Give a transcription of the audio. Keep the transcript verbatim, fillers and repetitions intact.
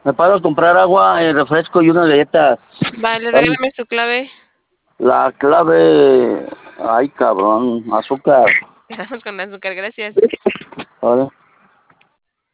¿Me pago a comprar agua, eh, refresco y unas galletas? Vale, Ay, regálame su clave. la clave... Ay, cabrón, azúcar. Quedamos con azúcar, gracias. Vale.